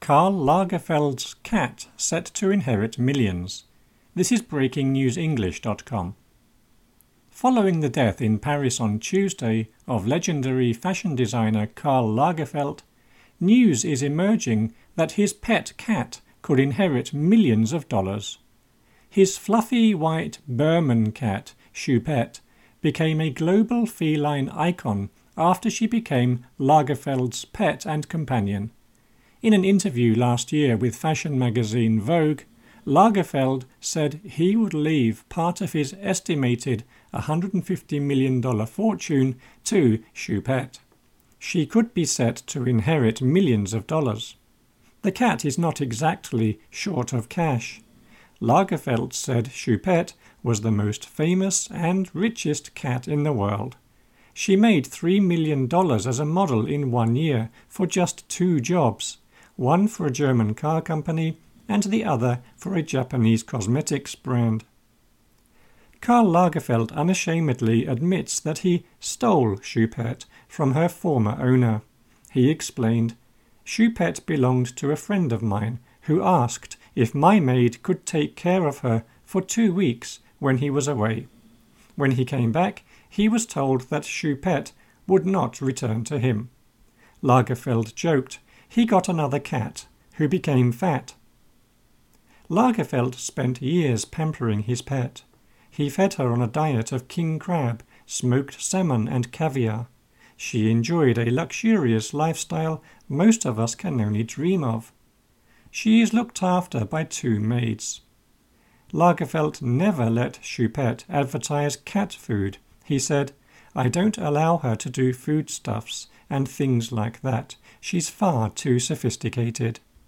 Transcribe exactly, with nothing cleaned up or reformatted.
Karl Lagerfeld's cat set to inherit millions. This is breaking news english dot com. Following the death in Paris on Tuesday of legendary fashion designer Karl Lagerfeld, news is emerging that his pet cat could inherit millions of dollars. His fluffy white Berman cat, Choupette, became a global feline icon after she became Lagerfeld's pet and companion. In an interview last year with fashion magazine Vogue, Lagerfeld said he would leave part of his estimated one hundred fifty million dollars fortune to Choupette. She could be set to inherit millions of dollars. The cat is not exactly short of cash. Lagerfeld said Choupette was the most famous and richest cat in the world. She made three million dollars as a model in one year for just two jobs, one for a German car company and the other for a Japanese cosmetics brand. Karl Lagerfeld unashamedly admits that he stole Choupette from her former owner. He explained, "Choupette belonged to a friend of mine who asked if my maid could take care of her for two weeks when he was away. When he came back, he was told that Choupette would not return to him." Lagerfeld joked he got another cat, who became fat. Lagerfeld spent years pampering his pet. He fed her on a diet of king crab, smoked salmon and caviar. She enjoyed a luxurious lifestyle most of us can only dream of. She is looked after by two maids. Lagerfeld never let Choupette advertise cat food. He said, "I don't allow her to do foodstuffs and things like that. She's far too sophisticated."